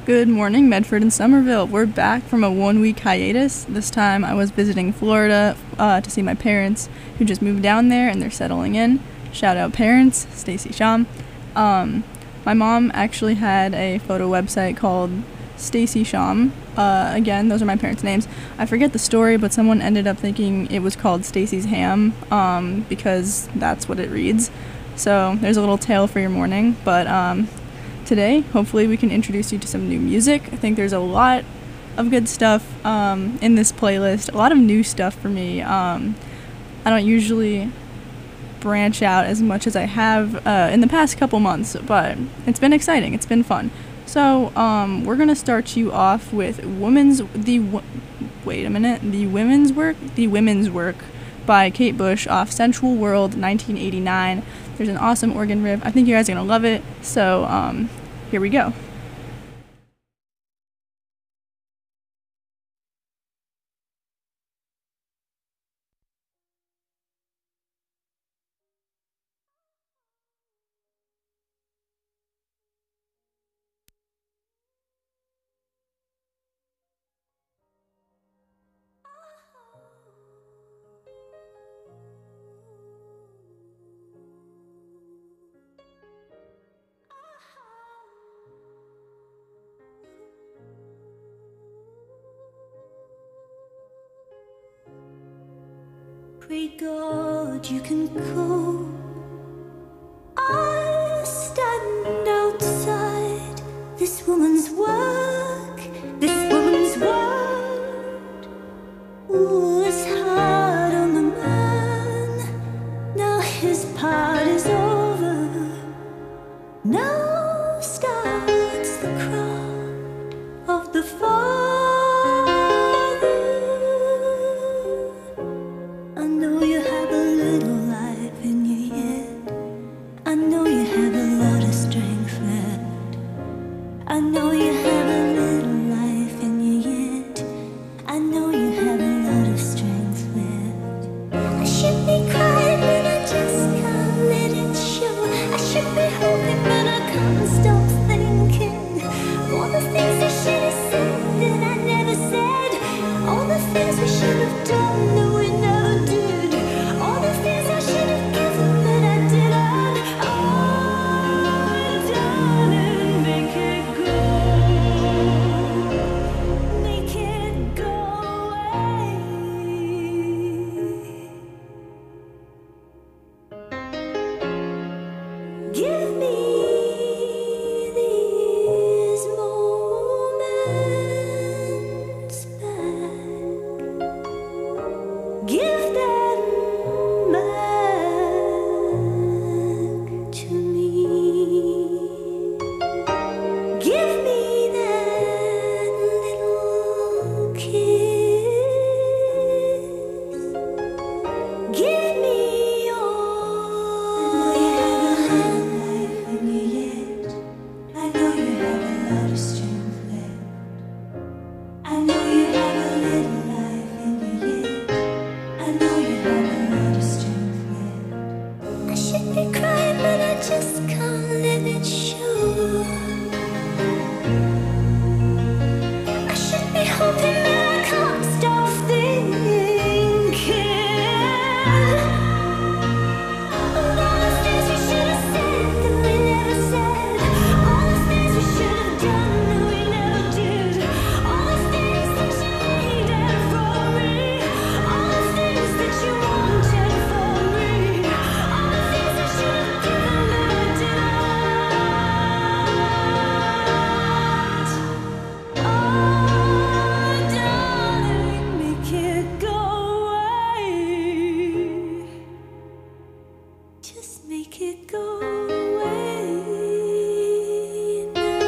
Good morning, Medford and Somerville. We're back from a 1 week hiatus. This time I was visiting Florida to see my parents who just moved down there and they're settling in. Shout out parents, Stacy Sham. My mom actually had a photo website called Stacy Sham. Again, those are my parents' names. I forget the story, but someone ended up thinking it was called Stacy's Ham because that's what it reads. So there's a little tale for your morning, but today, hopefully we can introduce you to some new music. I think there's a lot of good stuff in this playlist, a lot of new stuff for me. I don't usually branch out as much as I have in the past couple months, but it's been exciting, it's been fun. So we're gonna start you off with The Women's Work by Kate Bush off Sensual World 1989. There's an awesome organ riff. I think you guys are going to love it. So here we go. Pray God you can go. I stand outside this woman's work, this woman's word. Was hard on the man, now his part is over. Now starts the crowd of the father. I know you have a little life in you yet. I know you have a lot of strength left. I know you have a little life in you yet. I know you have a lot of strength left. I should be crying, but I just can't let it show. I should be hoping, but I can't stop thinking. All the things I should have said that I never said. All the things we should have done that we never did. All the things I should have given that I didn't. Oh, darling, make it go. Make it go away. Give me these moments back. Give them back to me. Give me that little kiss. Give me all. I know you have a lot of strength left. I know you have a little life in you yet. I know you have a lot of strength left. I should be crying, but I just can't let it show. I should be hoping, but I can't stop thinking. All the things we should have said that we never said. All the things we should have done that we never did. All the things that you needed from me. All the things that you wanted from me. All the things I should have given that I didn't. Oh, darling, make it go away. Just make it go away now.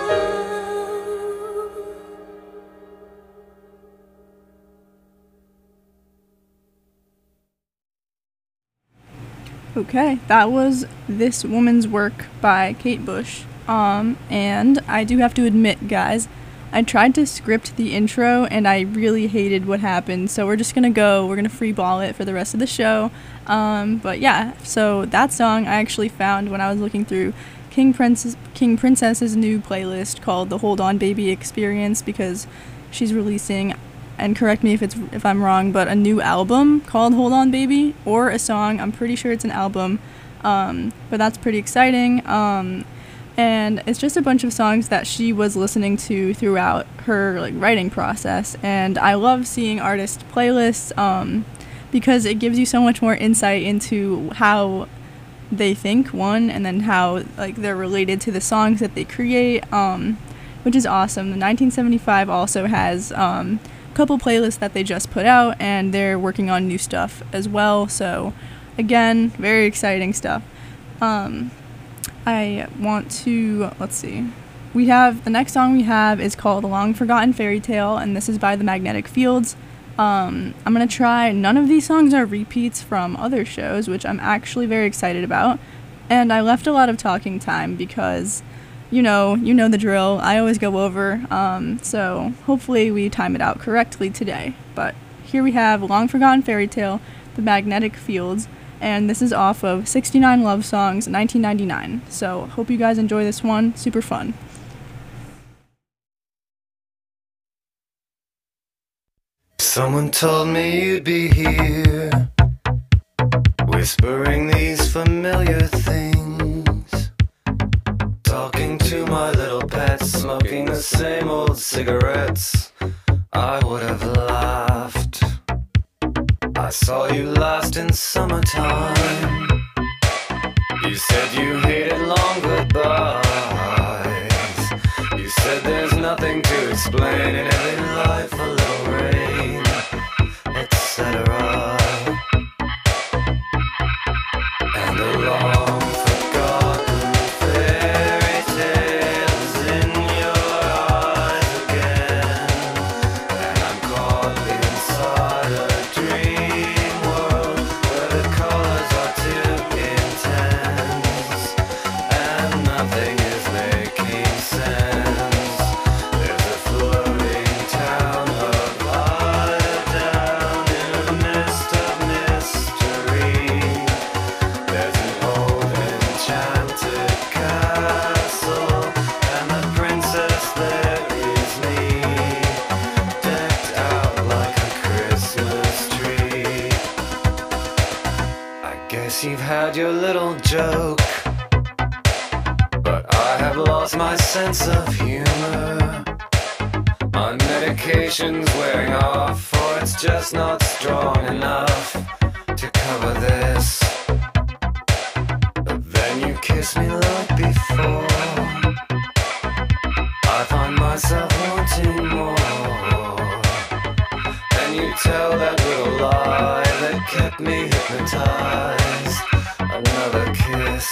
Okay, that was This Woman's Work by Kate Bush. And I do have to admit, guys, I tried to script the intro and I really hated what happened, so we're gonna free ball it for the rest of the show. But yeah, so that song I actually found when I was looking through King Princess's new playlist called the Hold On Baby Experience, because she's releasing, and correct me if I'm wrong, but a new album called Hold On Baby, or a song. I'm pretty sure it's an album, but that's pretty exciting. And it's just a bunch of songs that she was listening to throughout her like writing process, and I love seeing artist playlists because it gives you so much more insight into how they think, and then how like they're related to the songs that they create, which is awesome. The 1975 also has a couple playlists that they just put out, and they're working on new stuff as well, so again, very exciting stuff. I want to, let's see, the next song we have is called A Long Forgotten Fairy Tale, and this is by the Magnetic Fields. I'm going to try, none of these songs are repeats from other shows, which I'm actually very excited about, and I left a lot of talking time because, you know the drill, I always go over, so hopefully we time it out correctly today. But here we have A Long Forgotten Fairy Tale, the Magnetic Fields, and this is off of 69 Love Songs, 1999. So hope you guys enjoy this one. Super fun. Someone told me you'd be here, whispering these familiar things, talking to my little pets, smoking the same old cigarettes. I would have laughed. I saw you last in summertime. You said you hated long goodbyes. You said there's nothing to explain, in every life a little rain, etc. And a long forgotten fairy tale is in your eyes again, and I'm caught inside a dream world where the colors are too intense and nothing is making sense. There's a floating town of Idaho in a mist of mystery. There's an old enchanted castle, and the princess there is me, decked out like a Christmas tree. I guess you've had your little joke, but I have lost my sense of humor. My medication's wearing off, or it's just not strong enough to cover this. But then you kiss me like before, I find myself wanting more. And you tell that little lie that kept me hypnotized. Another kiss,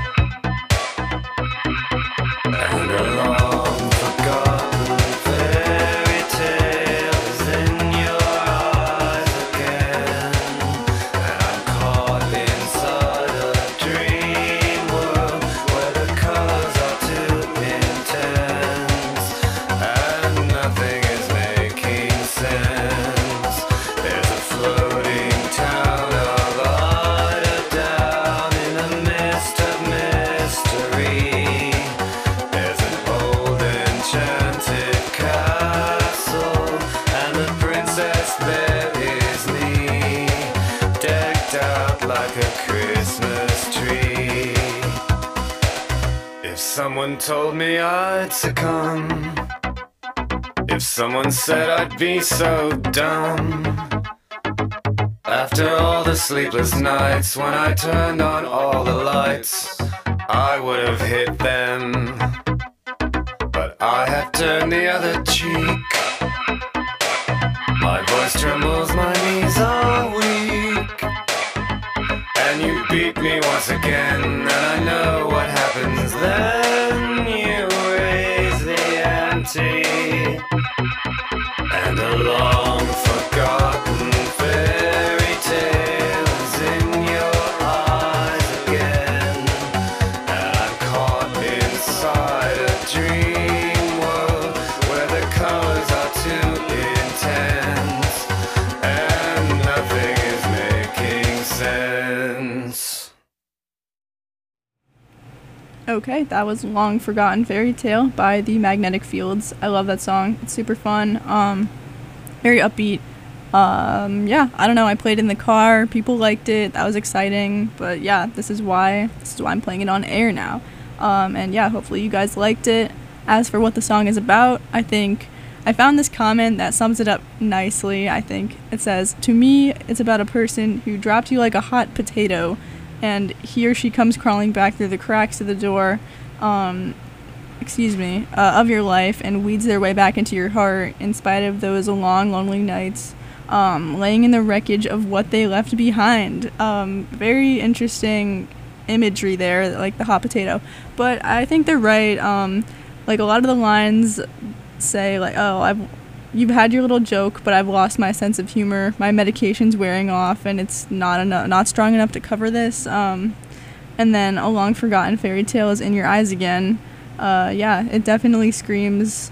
and a long forgotten fairy tale is in your eyes again, and I'm caught inside a dream world where the colors are too intense and nothing is making sense. There's a floating town of Ida down in a mist of mystery. There's an old enchanted castle, and the princess there is me, decked out like a Christmas tree. If someone told me I'd succumb, if someone said I'd be so dumb, after all the sleepless nights when I turned on all the lights, I would have hit them. But I have turned the other cheek. My voice trembles, my knees are weak, and you beat me once again, and I know what happens then. You raise the ante, and a long forgotten fairy tale is in your eyes again, and I'm caught inside a dream world where the colors are too intense and nothing is making sense. Okay, that was Long Forgotten Fairy Tale by the Magnetic Fields. I love that song. It's super fun. Very upbeat. Yeah, I don't know. I played in the car. People liked it. That was exciting. But yeah, this is why I'm playing it on air now. And yeah, hopefully you guys liked it. As for what the song is about, I think I found this comment that sums it up nicely. I think it says, "To me, it's about a person who dropped you like a hot potato, and he or she comes crawling back through the cracks of the door, of your life, and weeds their way back into your heart in spite of those long, lonely nights, laying in the wreckage of what they left behind." Very interesting imagery there, like the hot potato. But I think they're right. Like a lot of the lines say, like, "Oh, you've had your little joke, but I've lost my sense of humor. My medication's wearing off, and it's not strong enough to cover this." And then "A long forgotten fairy tale is in your eyes again." Yeah, it definitely screams.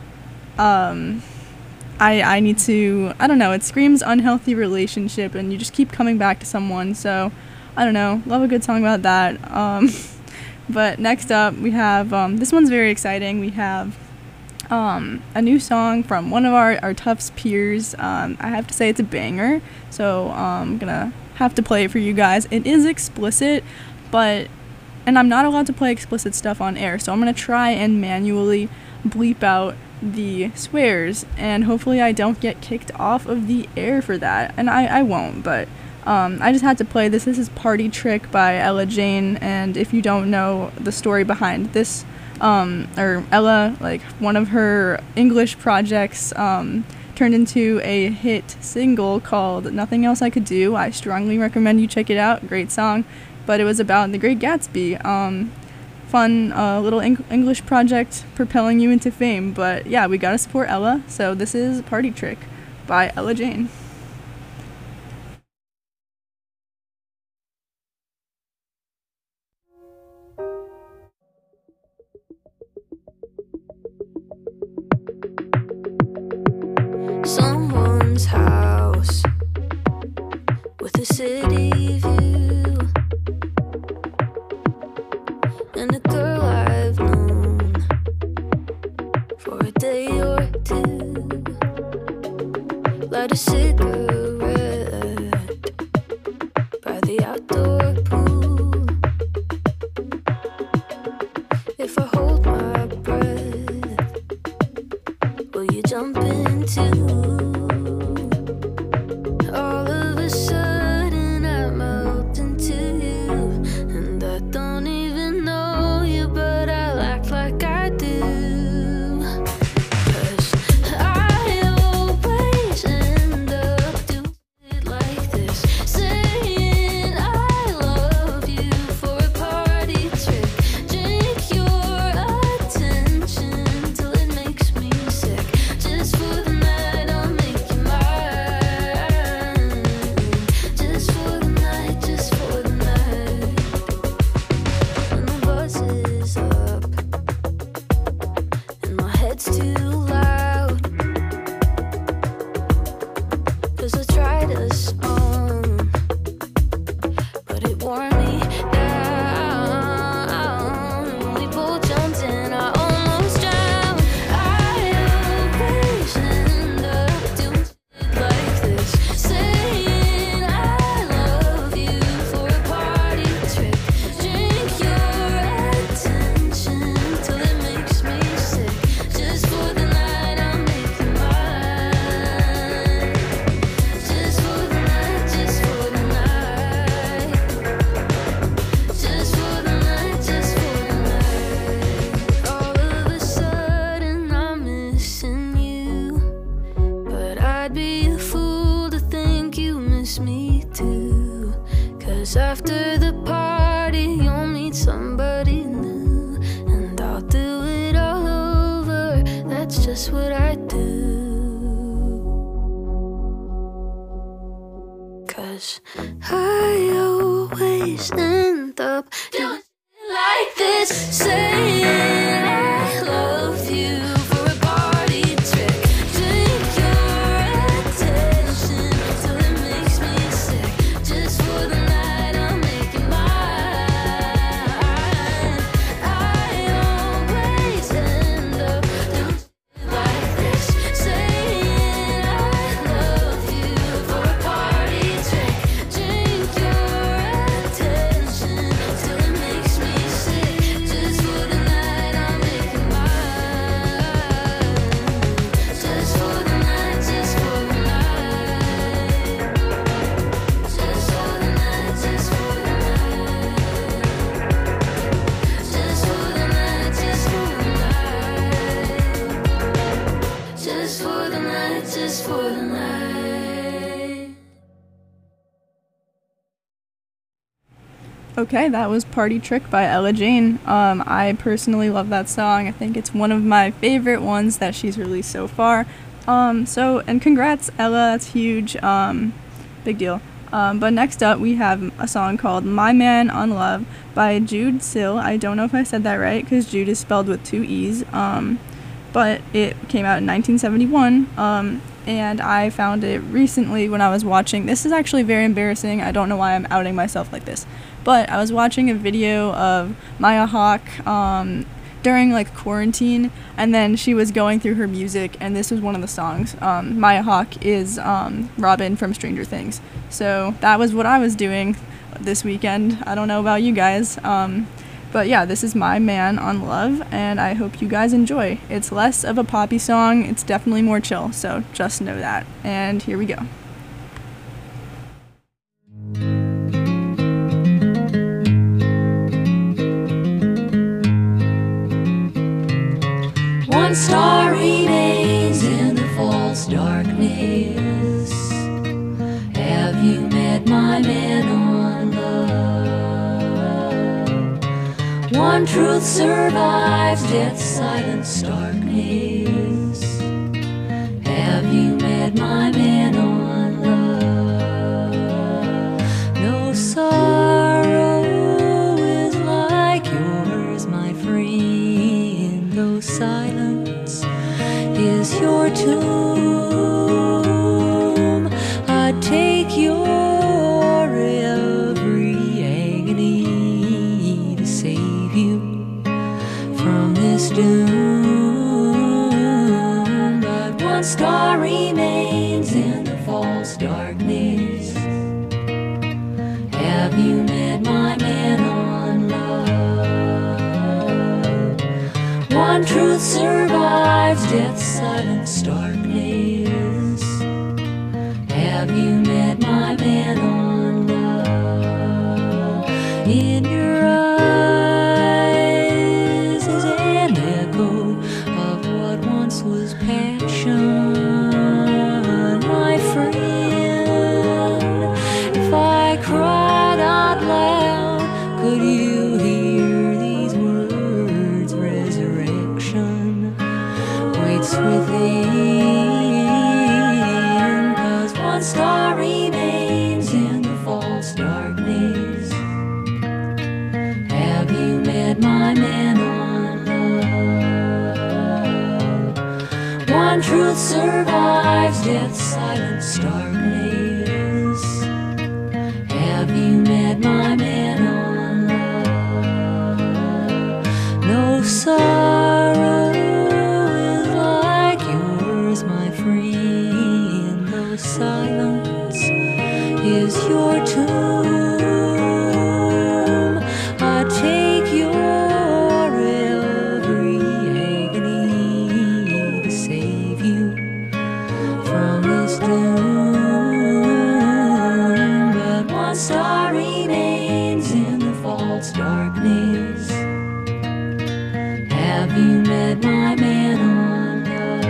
I need to. I don't know. It screams unhealthy relationship, and you just keep coming back to someone. So, I don't know. Love a good song about that. But next up, we have this one's very exciting. We have a new song from one of our Tufts peers. I have to say it's a banger, so I'm gonna have to play it for you guys. It is explicit, and I'm not allowed to play explicit stuff on air, so I'm gonna try and manually bleep out the swears, and hopefully I don't get kicked off of the air for that, and I won't, but I just had to play this. This is Party Trick by Ella Jane, and if you don't know the story behind this, or Ella, like one of her English projects turned into a hit single called Nothing Else I Could Do. I strongly recommend you check it out. Great song. But it was about The Great Gatsby. Fun little English project propelling you into fame. But yeah, we gotta support Ella. So this is Party Trick by Ella Jane. Someone's house with a city view, and a girl I've known for a day or two. Light a cigarette by the outdoor pool. If I hold my breath, will you jump into? All of a sudden I melt into you, and I don't even know you, but I'll act like I do. 'Cause I always end up doing it like this, saying I love you for a party trick. Drink your attention till it makes me sick. Just for the night I'll make you mine. Just for the night, just for the night. When the buzz is up and my head's too loud, 'cause I tried a song, but it wore me down. We both jumped in, I almost drowned. I always end up doing shit like this, saying I love you for a party trick. Drink your attention till it makes me sick. Just for the night I'll make you mine. Just for the night, just for the night. Just for the night, just for the night. All of a sudden I'm missing you, but I'd be a fool to think you miss me too. 'Cause after the party you'll meet somebody new, and I'll do it all over. That's just what I do. 'Cause I always end up doing it like this, saying I love you for a party trick. Drink your attention till it makes me sick. Just for the night I'll make you mine. I Okay, that was Party Trick by Ella Jane. I personally love that song. I think it's one of my favorite ones that she's released so far. And congrats, Ella, that's huge. Big deal. But next up, we have a song called My Man on Love by Jude Sill. I don't know if I said that right because Jude is spelled with 2 E's. But it came out in 1971. And I found it recently when I was watching. This is actually very embarrassing. I don't know why I'm outing myself like this. But I was watching a video of Maya Hawke during like quarantine, and then she was going through her music, and this was one of the songs. Maya Hawke is Robin from Stranger Things. So that was what I was doing this weekend. I don't know about you guys. But yeah, this is My Man on Love, and I hope you guys enjoy. It's less of a poppy song, it's definitely more chill, so just know that. And here we go. One star remains in the false darkness. Have you met my man on love? One truth survives death's silent starkness. Have you met my man on love? No sorrow is like yours, my friend, though silence is your tomb. I'd take your every agony to save you from this doom. But one star remains in the false darkness. Have you met my man on love? One truth survives death's silent starkness. Have you met my man on love? In your eyes is an echo of what once was passion, my friend. If I cried out loud, could you hear these words? Resurrection waits within, 'cause one star remains in the false darkness. Have you met my man on love? One truth survives death's silent starkness. Have you met my man on love? No sorrow is like yours, my friend, though silence is your tomb. I take your every agony to save you from this doom. But one star remains in the false darkness. Have you met my man on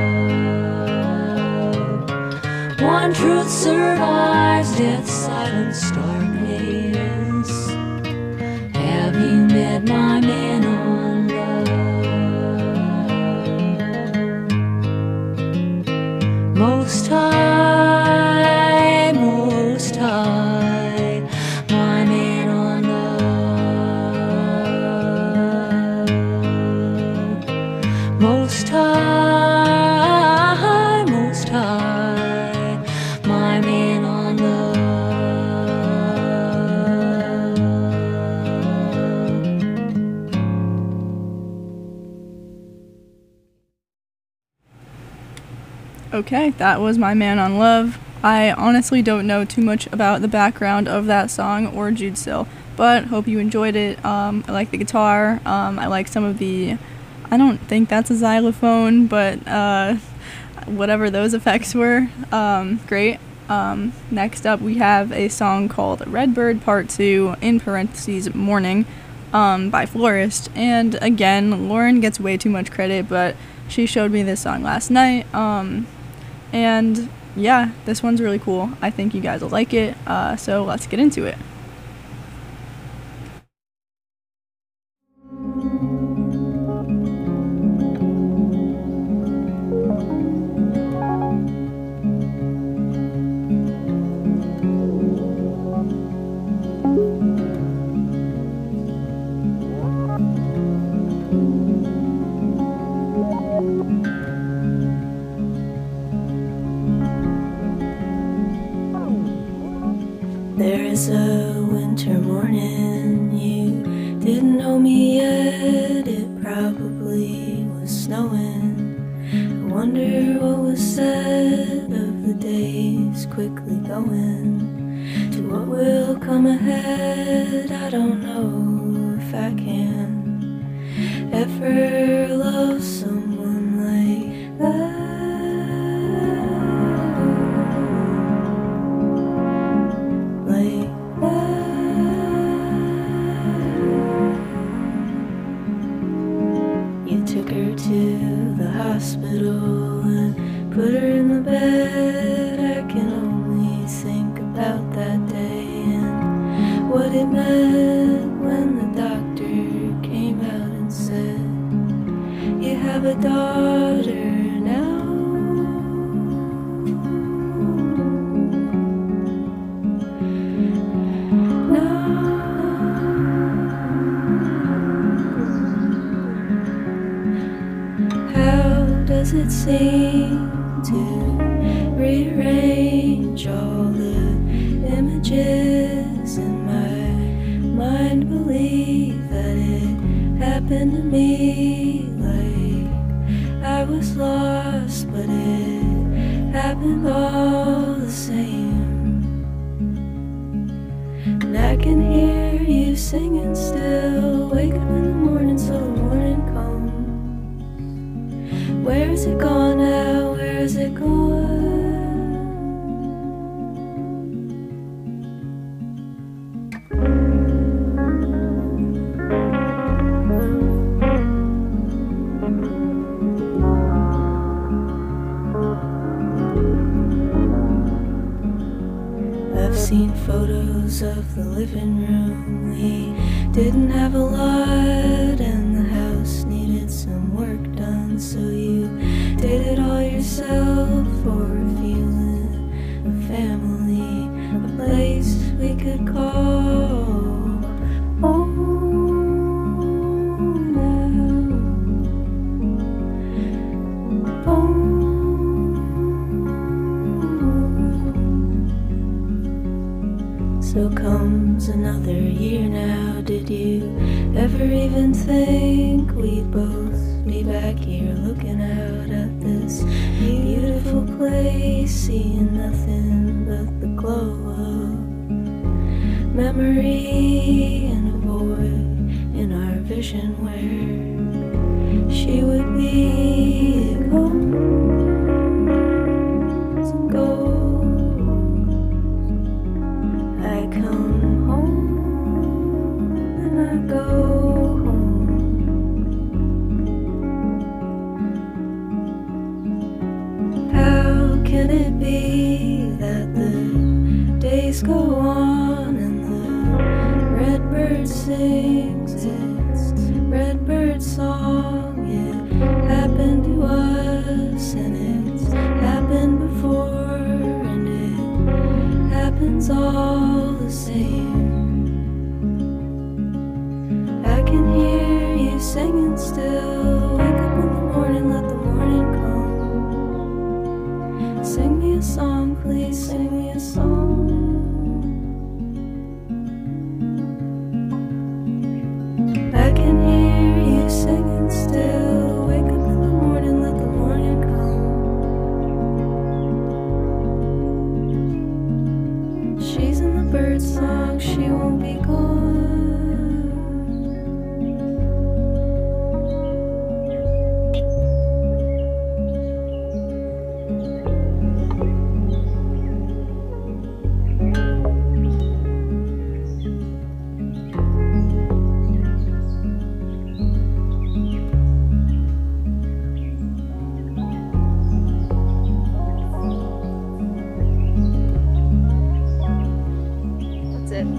love? One truth survives death's silent starkness. Have you met my man on love? Most high, my man on love. Most high, my man on love. Okay, that was My Man on Love. I honestly don't know too much about the background of that song or Jude Sill, but hope you enjoyed it. I like the guitar. I like some of the, I don't think that's a xylophone, but whatever those effects were, great. Next up we have a song called Redbird Part 2, in parentheses, Morning, by Florist. And again, Lauren gets way too much credit, but she showed me this song last night. And yeah, this one's really cool. I think you guys will like it, so let's get into it. There is a winter morning, you didn't know me yet, it probably was snowing. I wonder what was said of the days quickly going to what will come ahead. I don't know if I can ever love someone like that. You took her to the hospital and put her in the bed. I can only think about that day and what it meant when the doctor came out and said, you have a daughter now. Does it seem to rearrange all the images in my mind? Believe that it happened to me, like I was lost, but it happened all the same. And I can hear you singing still, wake up in the morning so the morning comes. Where is it gone now? Where is it gone? I've seen photos of the living room. We didn't have a lot and the house needed some work done, so you did it all yourself for a feeling of family, a place we could call home now. Home. So comes another year now. Did you ever even think we'd both be back here looking out at this beautiful place, seeing nothing but the glow of memory and a void in our vision where she would be comes and goes. I come home and I go home. How can it be that the days go on and the redbird sings its redbird song? It happened to us and it's happened before and it happens all the same. I can hear you singing still, wake up in the morning, let the morning come. Sing me a song, please sing me a song. I can hear you singing still, wake up in the morning, let the morning come. She's in the bird song, she won't be gone. That's it.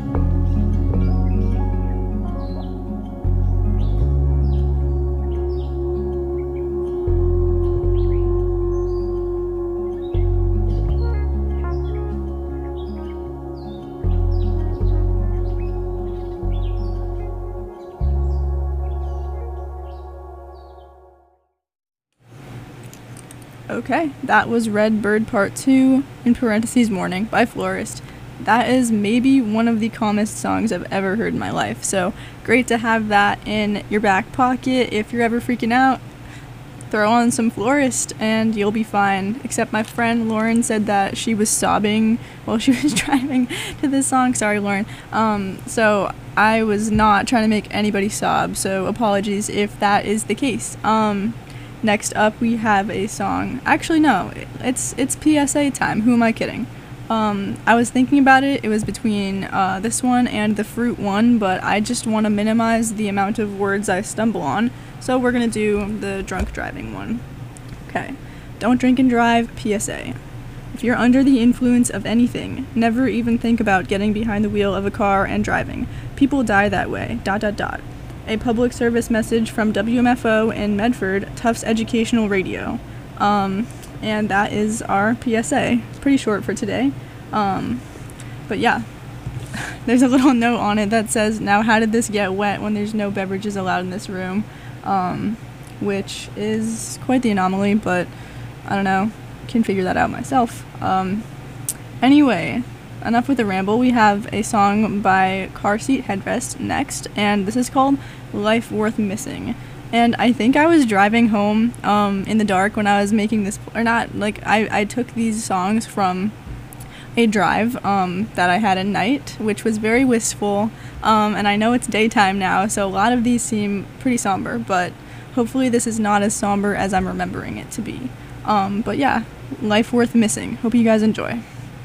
Okay, that was Red Bird Part 2, in parentheses morning, by Florist. that is maybe one of the calmest songs I've ever heard in my life. So great to have that in your back pocket. If you're ever freaking out, throw on some Florist and you'll be fine. Except my friend Lauren said that she was sobbing while she was driving to this song. Sorry, Lauren. So I was not trying to make anybody sob, so apologies if that is the case. Next up we have a song. Actually, no, it's PSA time. Who am I kidding? I was thinking about it. It was between this one and the Fruit one, but I just want to minimize the amount of words I stumble on. So we're going to do the drunk driving one. Okay. Don't drink and drive, PSA. If you're under the influence of anything, never even think about getting behind the wheel of a car and driving. People die that way. ... A public service message from WMFO in Medford, Tufts Educational Radio. And that is our PSA. It's pretty short for today. But yeah. There's a little note on it that says, now how did this get wet when there's no beverages allowed in this room? Which is quite the anomaly, but I don't know, can figure that out myself. Anyway, enough with the ramble. We have a song by Car Seat Headrest next, and this is called Life Worth Missing. And I think I was driving home in the dark when I was making this, or not, like I took these songs from a drive that I had at night, which was very wistful, and I know it's daytime now, so a lot of these seem pretty somber, but hopefully this is not as somber as I'm remembering it to be. But yeah, Life Worth Missing. Hope you guys enjoy.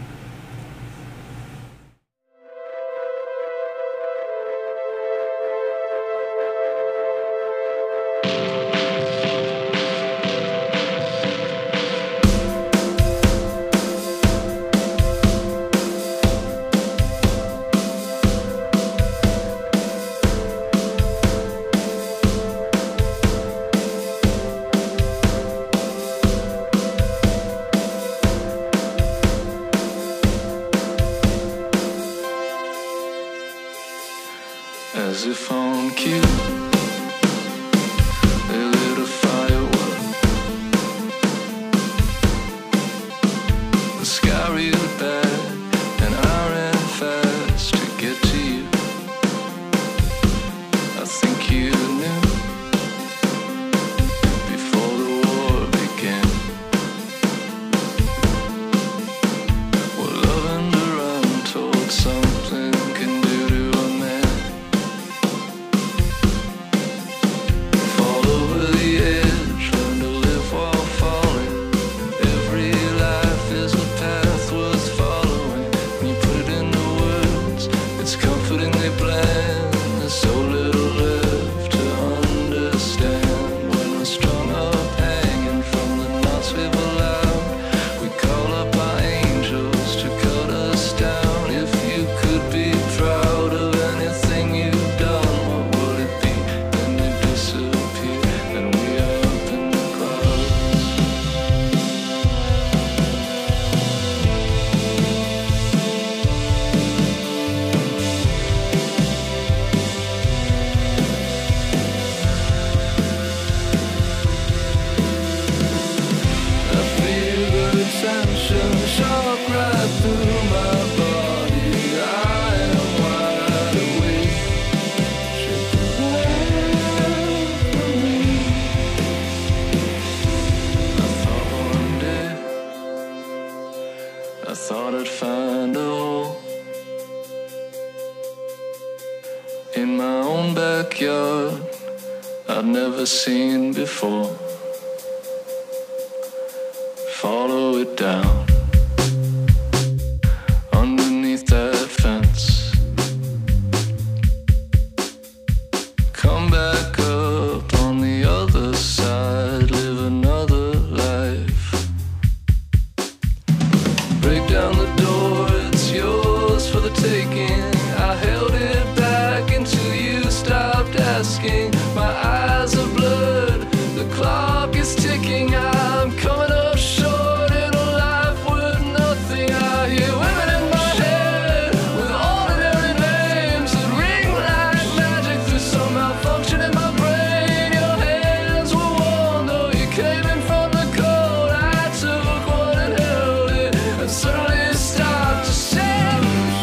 As if on cue, they lit a firework. The sky reeled back, and I ran fast to get to you. I think you knew before the war began what love and around told something can do to a man. Thought I'd find a hole in my own backyard I'd never seen before. Follow it down underneath that fence. Come back up on the other side, live another life. Break down the door, it's yours for the taking. I held it back until you stopped asking. My eyes are blurred, the clock is ticking. I'm coming up short in a life worth nothing. I hear women in my head with ordinary names that ring like magic through some malfunction in my brain. Your hands were warm though you came in from the cold. I took one and held it and suddenly stopped to say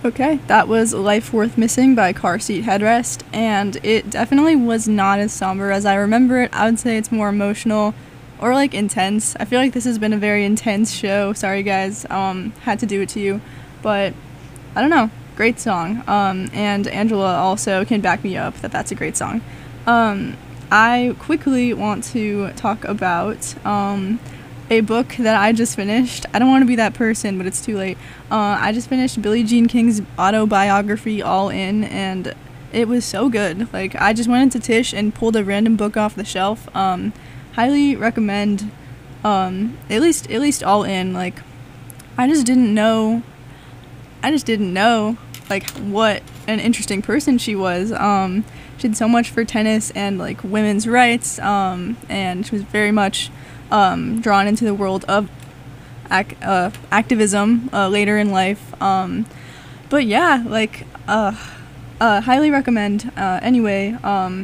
Okay, that was Life Worth Missing by Car Seat Headrest, and it definitely was not as somber as I remember it. I would say it's more emotional or like intense. I feel like this has been a very intense show. Sorry guys, had to do it to you, but I don't know. Great song. And Angela also can back me up that that's a great song. I quickly want to talk about a book that I just finished. I don't want to be that person, but it's too late. I just finished Billie Jean King's autobiography, All In, and it was so good. Like, I just went into Tish and pulled a random book off the shelf. Highly recommend, at least All In. Like, I just didn't know, like, what an interesting person she was. She did so much for tennis and, like, women's rights, and she was very much drawn into the world of activism later in life. But yeah, like, highly recommend. Anyway,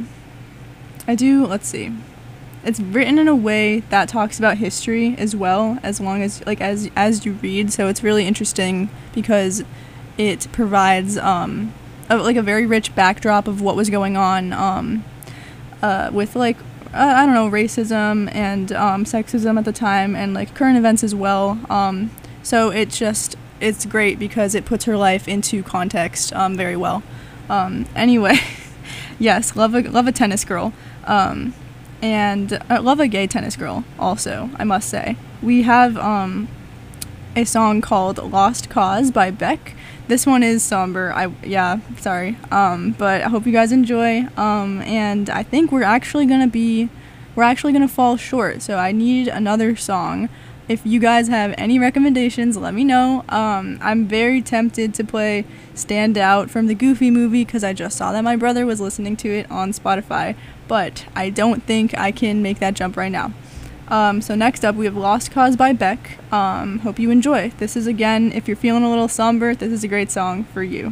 let's see. It's written in a way that talks about history as well, as long as, like, as you read, so it's really interesting because it provides a very rich backdrop of what was going on with, like, I don't know, racism and sexism at the time, and, like, current events as well. So it's great because it puts her life into context very well. Anyway, yes, love a tennis girl, and love a gay tennis girl also, I must say. We have a song called Lost Cause by Beck. This one is somber. Sorry. But I hope you guys enjoy. And I think we're actually gonna fall short. So I need another song. If you guys have any recommendations, let me know. I'm very tempted to play Stand Out from the Goofy movie because I just saw that my brother was listening to it on Spotify, but I don't think I can make that jump right now. So next up we have Lost Cause by Beck. Hope you enjoy. This is, again, if you're feeling a little somber, this is a great song for you.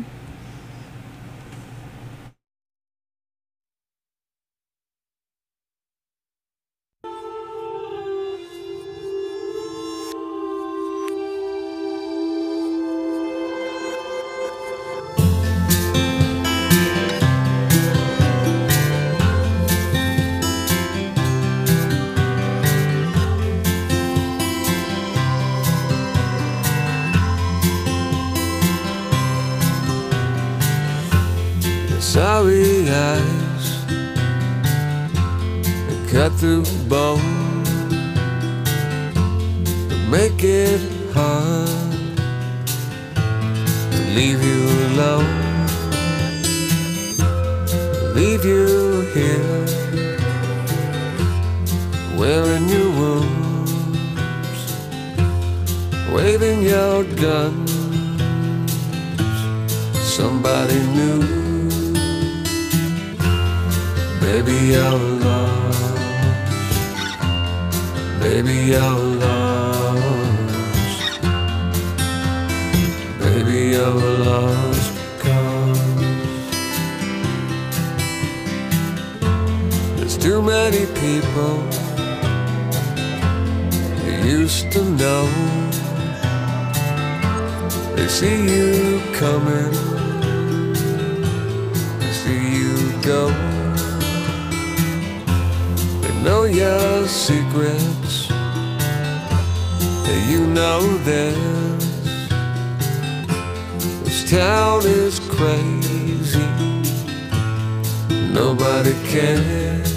Sorry eyes that cut through bone, that make it hard to leave you alone, leave you here wearing your wounds, waving your guns. Somebody new. Baby, you're lost. Baby, you're lost. Baby, you're lost because there's too many people you used to know. They see you coming, they see you go. Know your secrets, you know this town is crazy, nobody cares.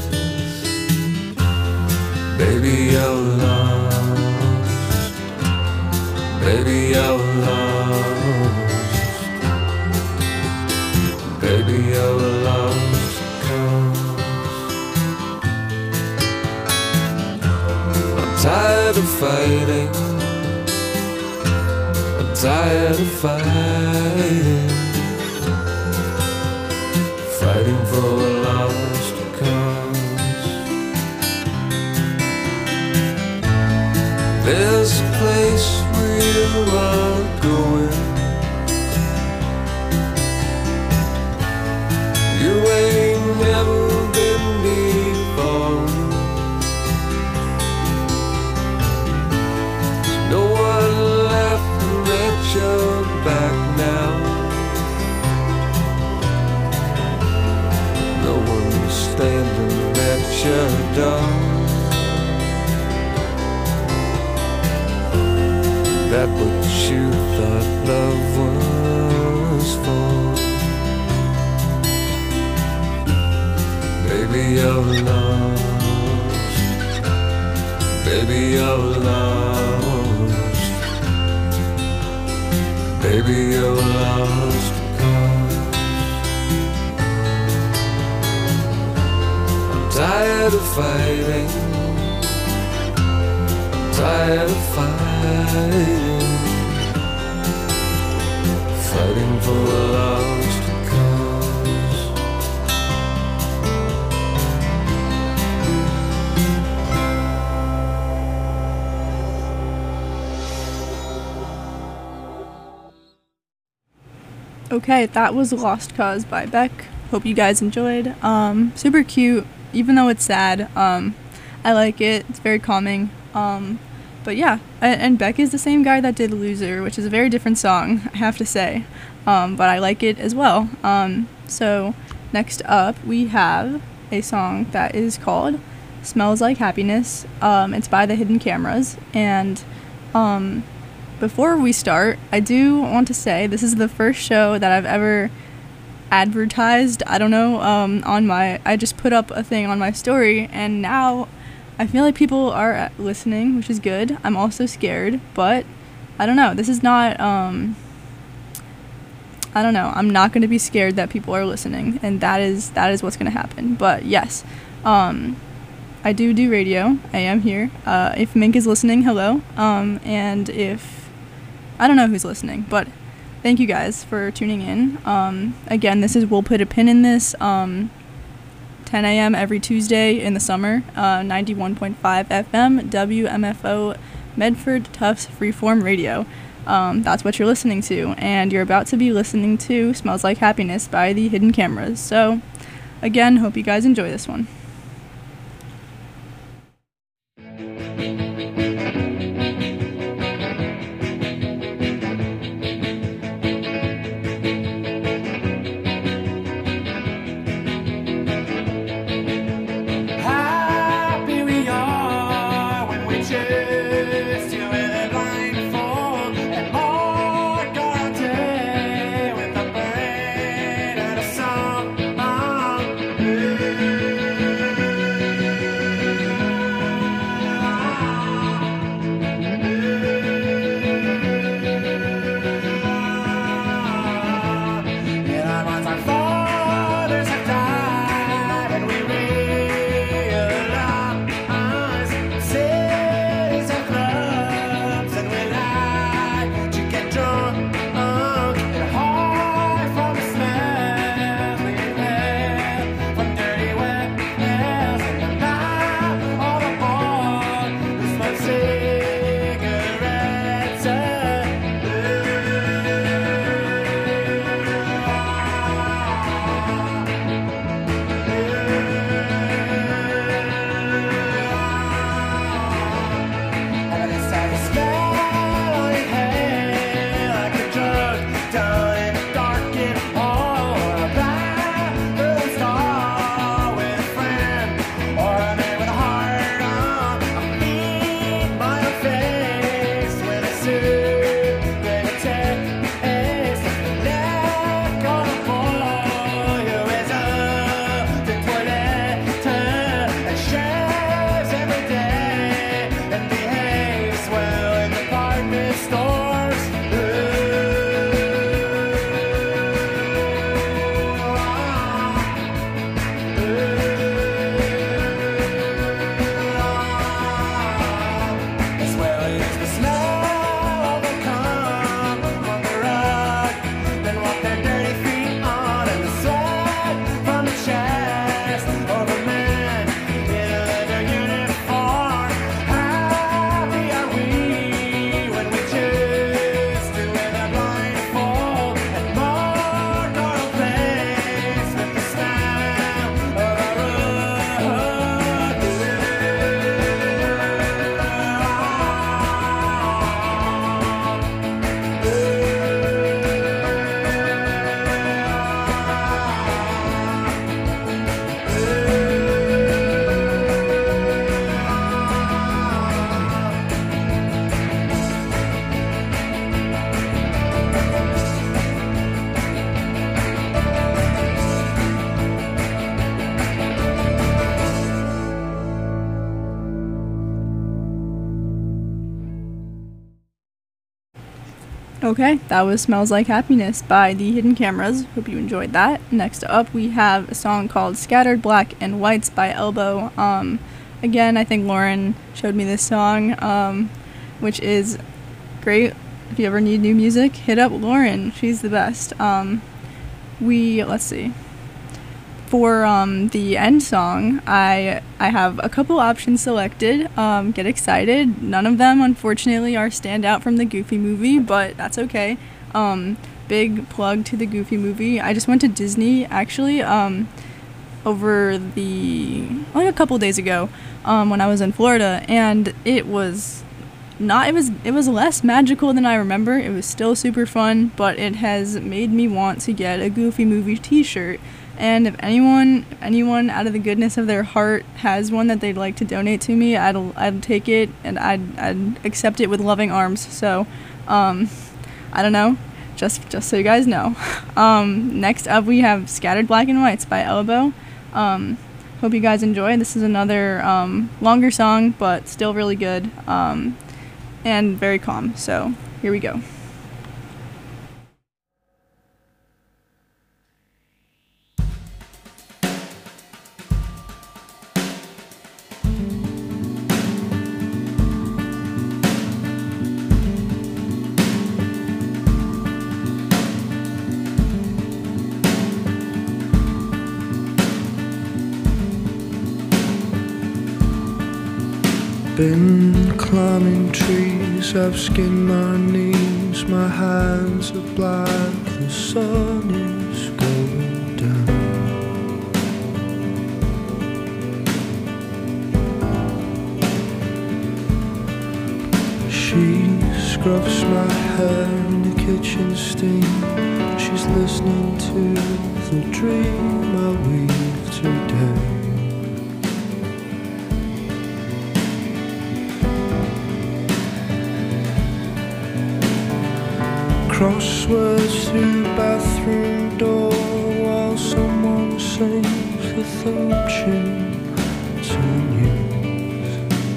Baby, you're lost. Baby, you're lost. Baby, you're lost. Tired of fighting, I'm tired of fighting, fighting for a lost cause. There's a place where you are going, you ain't never been before. No one left at your back now. that love was for. Baby, you're lost. Baby, you're lost. Baby, you're lost because I'm tired of fighting. Tired of fighting. Fighting for a lost cause. Okay, that was Lost Cause by Beck. Hope you guys enjoyed. Super cute, even though it's sad. I like it. It's very calming. But yeah, and Beck is the same guy that did Loser, which is a very different song, I have to say. But I like it as well. So next up, we have a song that is called Smells Like Happiness. It's by The Hidden Cameras. And before we start, I do want to say this is the first show that I've ever advertised. I don't know, I just put up a thing on my story, and now I feel like people are listening, which is good. I'm also scared, but I don't know. This is not, I don't know. I'm not going to be scared that people are listening, and that is what's going to happen. But yes, I do radio. I am here. If Mink is listening, hello. And if, I don't know who's listening, but thank you guys for tuning in. Again, this is We'll Put a Pin in This. 10 a.m. every Tuesday in the summer, 91.5 FM, WMFO, Medford Tufts Freeform Radio. That's what you're listening to, and you're about to be listening to Smells Like Happiness by The Hidden Cameras. So, again, hope you guys enjoy this one. Okay, that was Smells Like Happiness by The Hidden Cameras. Hope you enjoyed that. Next up, we have a song called Scattered Black and Whites by Elbow. Again, I think Lauren showed me this song, which is great. If you ever need new music, hit up Lauren. She's the best. Let's see. For the end song, I have a couple options selected. Get excited. None of them, unfortunately, are standout from the Goofy movie, but that's okay. Big plug to the Goofy movie. I just went to Disney, actually, over a couple days ago, when I was in Florida, and it was less magical than I remember. It was still super fun, but it has made me want to get a Goofy movie t-shirt. And if anyone out of the goodness of their heart has one that they'd like to donate to me, I'd take it, and I'd accept it with loving arms. So, I don't know, just so you guys know. Next up we have Scattered Black and Whites by Elbow. Hope you guys enjoy. This is another longer song, but still really good, and very calm. So here we go. Been climbing trees, I've skinned my knees, my hands are black, the sun is going down. She scrubs my hair in the kitchen steam, she's listening to the dream I weave today. Crosswords through the bathroom door while someone sings the theme tune to news.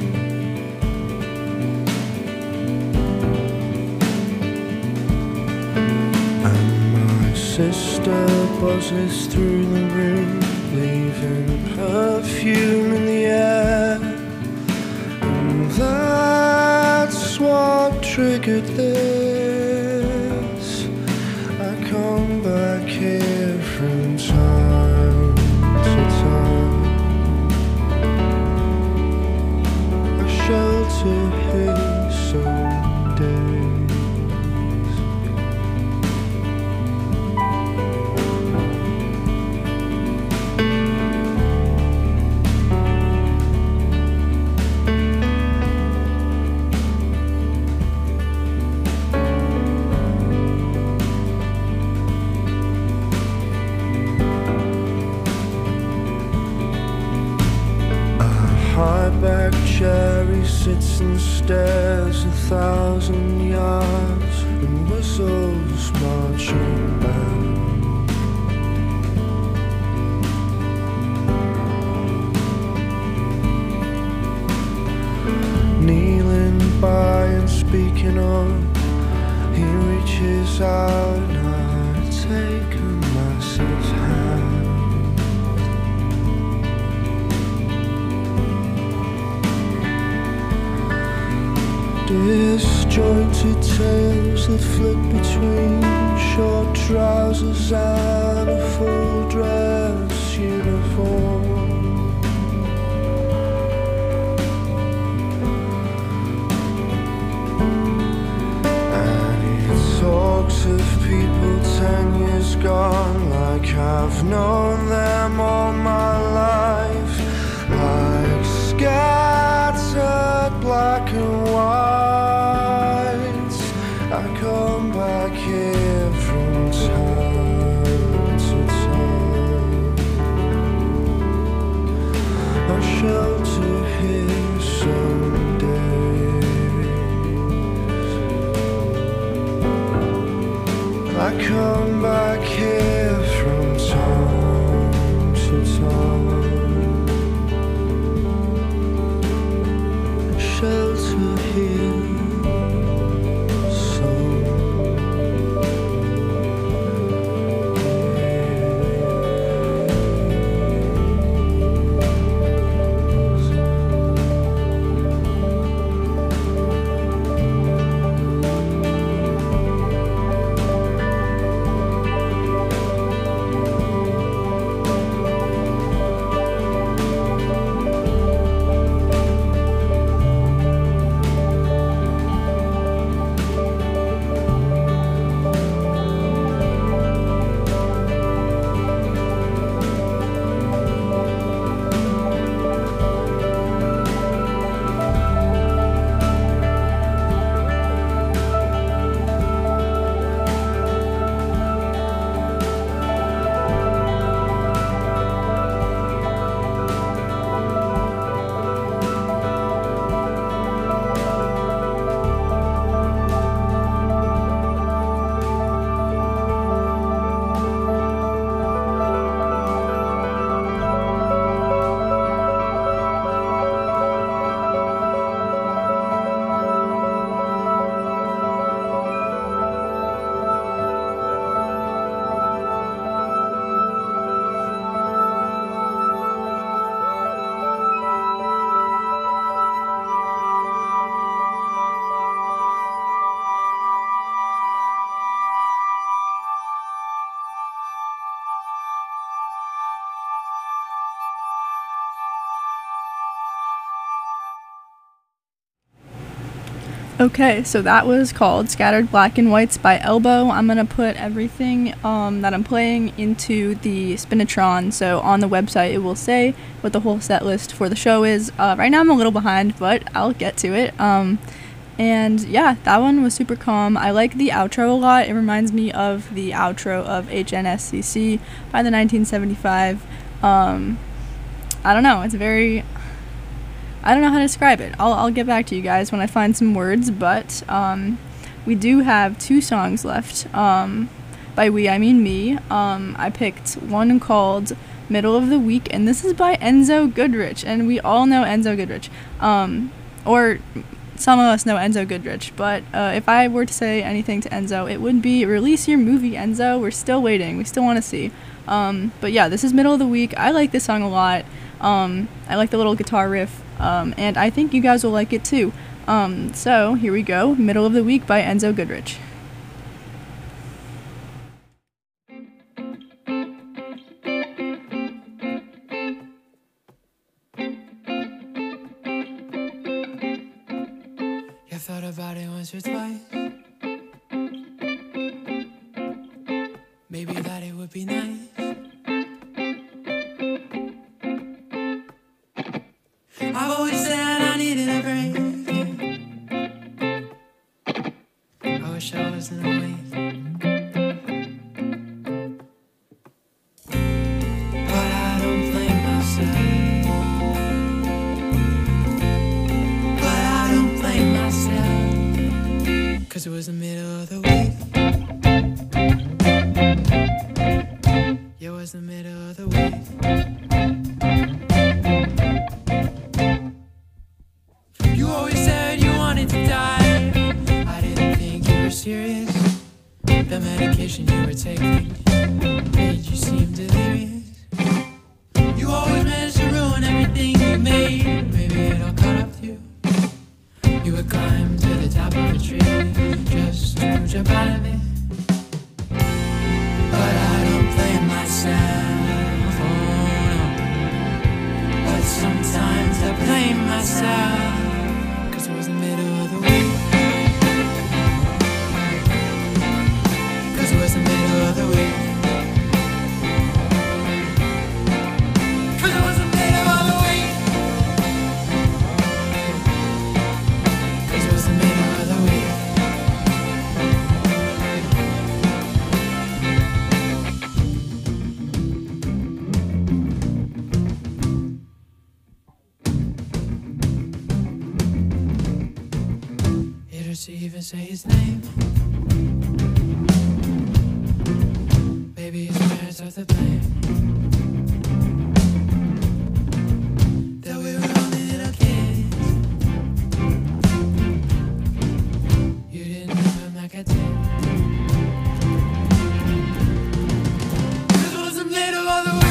And my sister buzzes through the room, leaving perfume in the air. And that's what triggered this. Come back here from time to time. I shelter here some days. High-back cherry sits and stares 1,000 yards and whistles marching band. Kneeling by and speaking on, he reaches out and I take a massive hand. Disjointed tales that flit between short trousers and a full dress uniform. And he talks of people 10 years gone like I've known them all my life, like scattered black and white. I come back here from time to time. I shelter here some days. I come back here from time to time. Shelter here some days. Okay, so that was called Scattered Black and Whites by Elbow. I'm going to put everything that I'm playing into the Spinitron, so on the website it will say what the whole set list for the show is. Right now I'm a little behind, but I'll get to it. And yeah, that one was super calm. I like the outro a lot. It reminds me of the outro of HNSCC by the 1975. I don't know, it's very... I don't know how to describe it. I'll get back to you guys when I find some words, but we do have 2 songs left. By we, I mean me. I picked one called Middle of the Week, and this is by Enzo Goodrich, and we all know Enzo Goodrich. Or some of us know Enzo Goodrich, but if I were to say anything to Enzo, it would be release your movie, Enzo. We're still waiting. We still want to see. But yeah, this is Middle of the Week. I like this song a lot. I like the little guitar riff. And I think you guys will like it too. So here we go, Middle of the Week by Enzo Goodrich. You thought about it once or twice. Maybe that it would be nice. I've always said I needed a break. I wish I wasn't awake. But I don't blame myself. But I don't blame myself. 'Cause it was the middle of the week. Yeah, it was the middle of the week. You always said you wanted to die. I didn't think you were serious. The medication you were taking made you seem delirious. You always managed to ruin everything you made. Maybe it all caught up to you. You would climb to the top of a tree just to jump out of it. But I don't blame myself, oh no. But sometimes I blame myself. It was the middle of the week. 'Cause it was the middle of the week. 'Cause it was the middle of the week. 'Cause it was the middle of the week. To even say his name. Maybe his parents are to blame. That we were only little kids. You didn't love him like I did. 'Cause it was the middle of the week.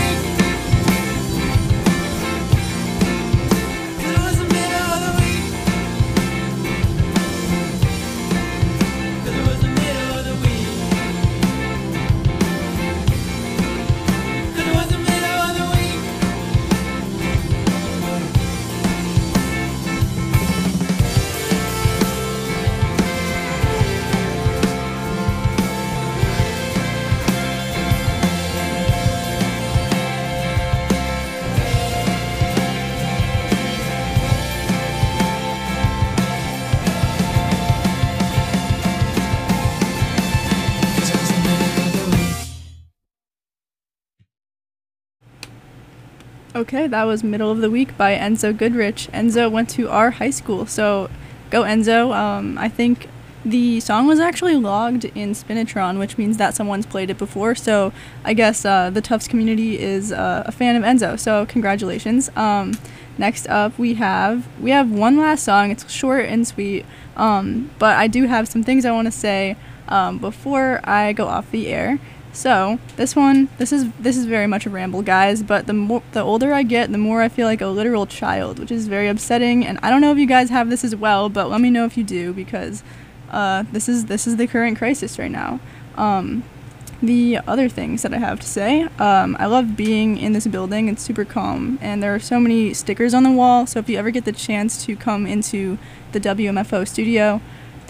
Okay, that was Middle of the Week by Enzo Goodrich. Enzo went to our high school, so go Enzo. I think the song was actually logged in Spinitron, which means that someone's played it before, so I guess the Tufts community is a fan of Enzo, so congratulations. Next up, we have one last song. It's short and sweet, but I do have some things I want to say before I go off the air. So this is very much a ramble, guys, but the older I get, the more I feel like a literal child, which is very upsetting. And I don't know if you guys have this as well, but let me know if you do, because this is the current crisis right now. The other things that I have to say, I love being in this building. It's super calm, and there are so many stickers on the wall, so if you ever get the chance to come into the WMFO studio,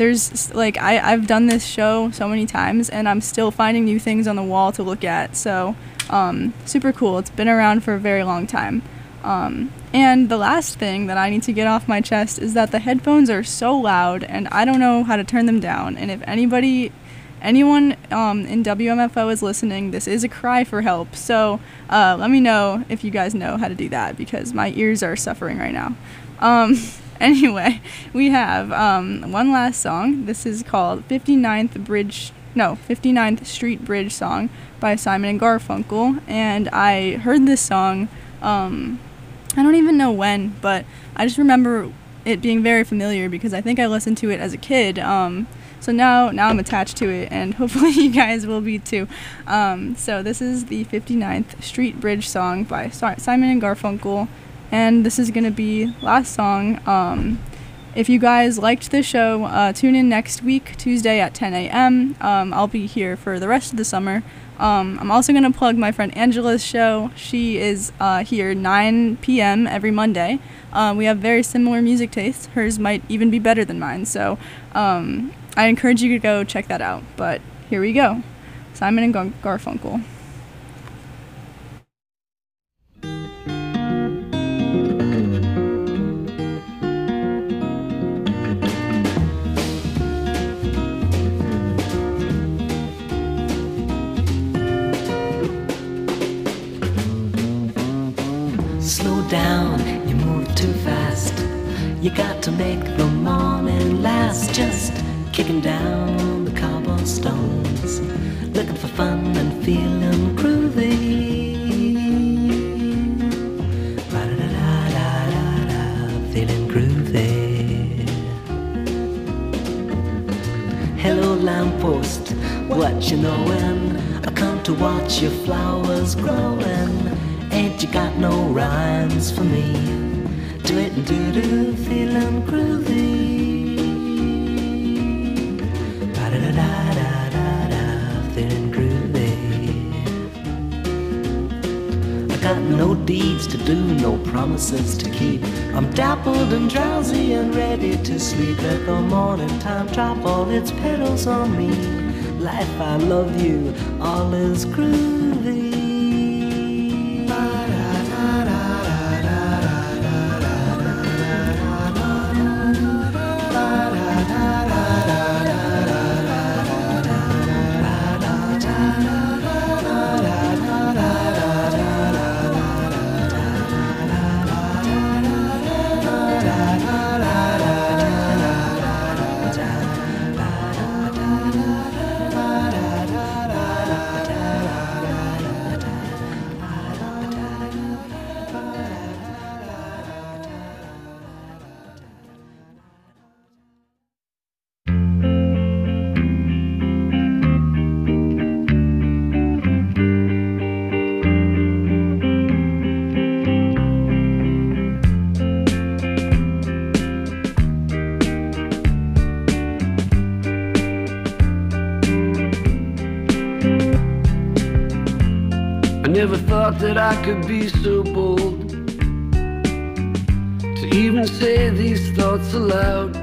there's like I've done this show so many times and I'm still finding new things on the wall to look at. So super cool. It's been around for a very long time. And the last thing that I need to get off my chest is that the headphones are so loud and I don't know how to turn them down. And if anyone in WMFO is listening, this is a cry for help. So let me know if you guys know how to do that because my ears are suffering right now. Anyway, we have one last song. This is called 59th Street Bridge Song by Simon and Garfunkel. And I heard this song, I don't even know when, but I just remember it being very familiar because I think I listened to it as a kid. So now I'm attached to it, and hopefully you guys will be too. So this is the 59th Street Bridge Song by Simon and Garfunkel, and this is going to be last song. If you guys liked the show, tune in next week, Tuesday at 10 a.m. I'll be here for the rest of the summer. I'm also going to plug my friend Angela's show. She is here 9 p.m. every Monday. We have very similar music tastes. Hers might even be better than mine, so I encourage you to go check that out. But here we go. Simon and Garfunkel. Slow down, you move too fast. You got to make the morning last. Just kicking down the cobblestones, looking for fun and feeling groovy. Ba-da-da-da-da-da, feeling groovy. Hello lamppost, what you knowin'? I come to watch your flowers growing. Ain't you got no rhymes for me? Do it and do feeling groovy. Ba-da-da-da-da-da, feeling groovy. I got no deeds to do, no promises to keep. I'm dappled and drowsy and ready to sleep. Let the morning time drop all its petals on me. Life, I love you, all is groovy. Never thought that I could be so bold to even say these thoughts aloud.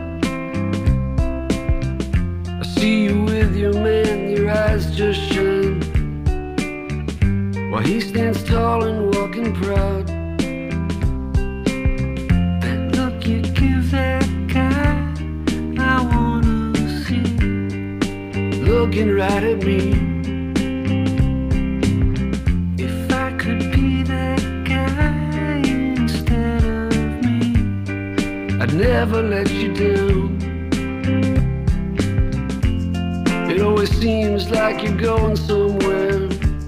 I see you with your man, your eyes just shine, while he stands tall and walking proud. That look you give that guy, I wanna see, looking right at me. I'd never let you down. It always seems like you're going somewhere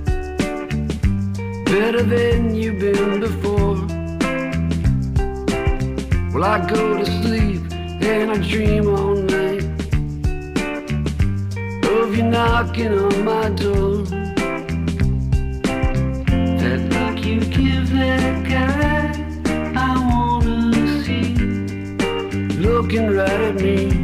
better than you've been before. Well, I go to sleep and I dream all night of you knocking on my door. That look you give that guy, I wanna see, looking right at me.